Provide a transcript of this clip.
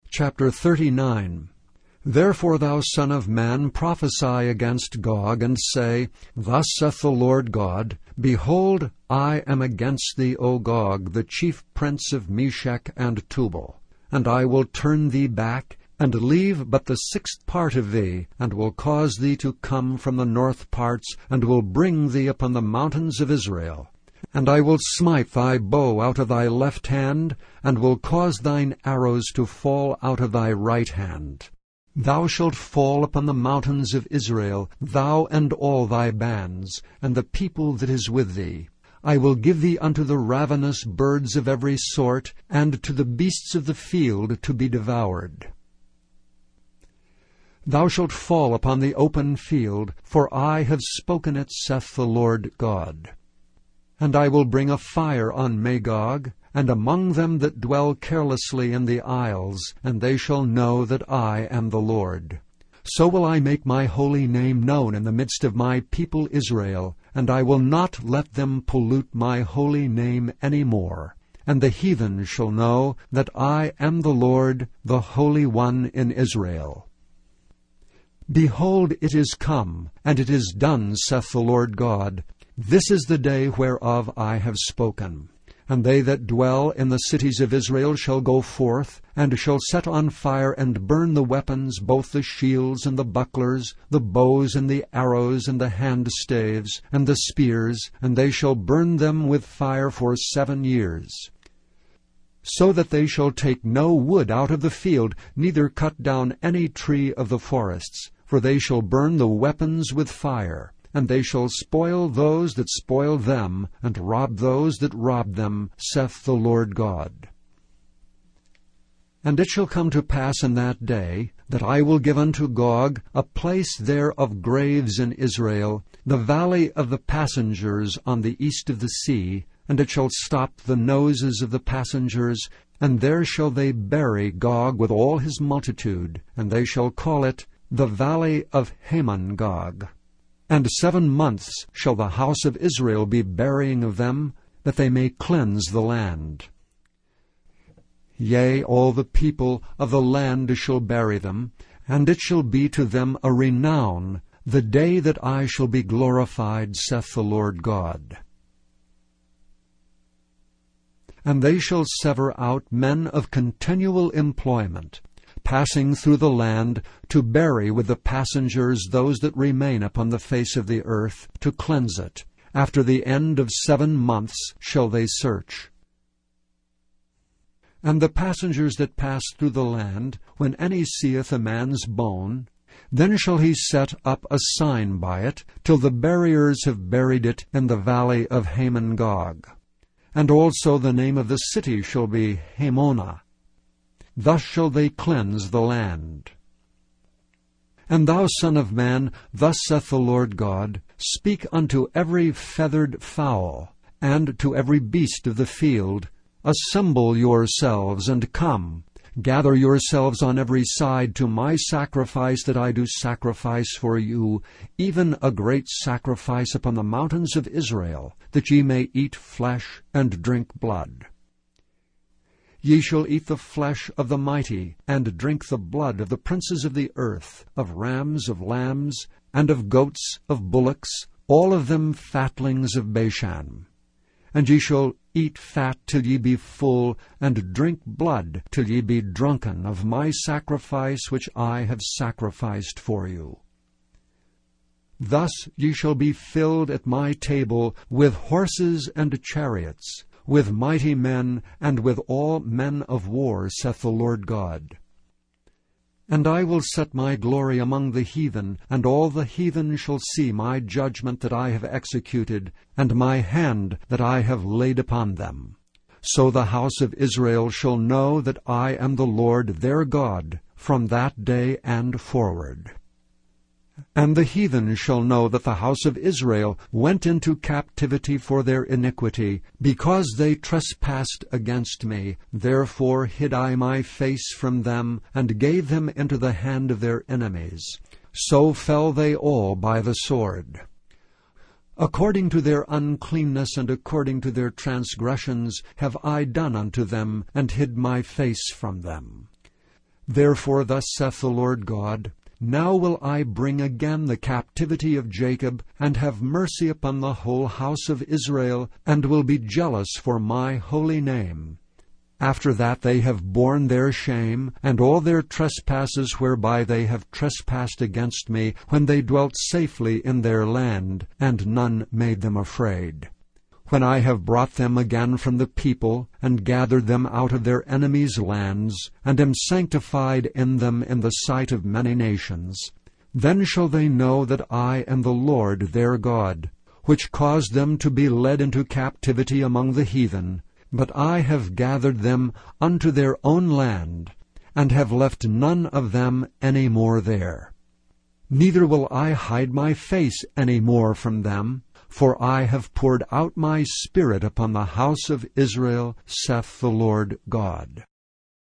Chapter 39. Therefore, thou son of man, prophesy against Gog, and say, Thus saith the Lord God, Behold, I am against thee, O Gog, the chief prince of Meshech and Tubal. And I will turn thee back, and leave but the 6th part of thee, and will cause thee to come from the north parts, and will bring thee upon the mountains of Israel. And I will smite thy bow out of thy left hand, and will cause thine arrows to fall out of thy right hand. Thou shalt fall upon the mountains of Israel, thou and all thy bands, and the people that is with thee. I will give thee unto the ravenous birds of every sort, and to the beasts of the field to be devoured. Thou shalt fall upon the open field, for I have spoken it, saith the Lord God. And I will bring a fire on Magog, and among them that dwell carelessly in the isles, and they shall know that I am the Lord. So will I make my holy name known in the midst of my people Israel, and I will not let them pollute my holy name any more. And the heathen shall know that I am the Lord, the Holy One in Israel. Behold, it is come, and it is done, saith the Lord God. This is the day whereof I have spoken. And they that dwell in the cities of Israel shall go forth, and shall set on fire and burn the weapons, both the shields and the bucklers, the bows and the arrows and the handstaves, and the spears, and they shall burn them with fire for 7 years. So that they shall take no wood out of the field, neither cut down any tree of the forests, for they shall burn the weapons with fire. And they shall spoil those that spoil them, and rob those that rob them, saith the Lord God. And it shall come to pass in that day, that I will give unto Gog a place there of graves in Israel, the valley of the passengers on the east of the sea, and it shall stop the noses of the passengers, and there shall they bury Gog with all his multitude, and they shall call it the valley of Hamon-Gog. And 7 months shall the house of Israel be burying of them, that they may cleanse the land. Yea, all the people of the land shall bury them, and it shall be to them a renown, the day that I shall be glorified, saith the Lord God. And they shall sever out men of continual employment, passing through the land, to bury with the passengers those that remain upon the face of the earth, to cleanse it. After the end of 7 months shall they search. And the passengers that pass through the land, when any seeth a man's bone, then shall he set up a sign by it, till the buriers have buried it in the valley of Hamon-Gog. And also the name of the city shall be Hamonah. Thus shall they cleanse the land. And thou, son of man, thus saith the Lord God, Speak unto every feathered fowl, and to every beast of the field, Assemble yourselves, and come. Gather yourselves on every side to my sacrifice that I do sacrifice for you, even a great sacrifice upon the mountains of Israel, that ye may eat flesh and drink blood. Ye shall eat the flesh of the mighty, and drink the blood of the princes of the earth, of rams, of lambs, and of goats, of bullocks, all of them fatlings of Bashan. And ye shall eat fat till ye be full, and drink blood till ye be drunken of my sacrifice which I have sacrificed for you. Thus ye shall be filled at my table with horses and chariots, with mighty men, and with all men of war, saith the Lord God. And I will set my glory among the heathen, and all the heathen shall see my judgment that I have executed, and my hand that I have laid upon them. So the house of Israel shall know that I am the Lord their God, from that day and forward. And the heathen shall know that the house of Israel went into captivity for their iniquity, because they trespassed against me. Therefore hid I my face from them, and gave them into the hand of their enemies. So fell they all by the sword. According to their uncleanness and according to their transgressions have I done unto them, and hid my face from them. Therefore thus saith the Lord God, Now will I bring again the captivity of Jacob, and have mercy upon the whole house of Israel, and will be jealous for my holy name. After that they have borne their shame, and all their trespasses whereby they have trespassed against me, when they dwelt safely in their land, and none made them afraid. When I have brought them again from the people, and gathered them out of their enemies' lands, and am sanctified in them in the sight of many nations, then shall they know that I am the Lord their God, which caused them to be led into captivity among the heathen. But I have gathered them unto their own land, and have left none of them any more there. Neither will I hide my face any more from them, for I have poured out my Spirit upon the house of Israel, saith the Lord God.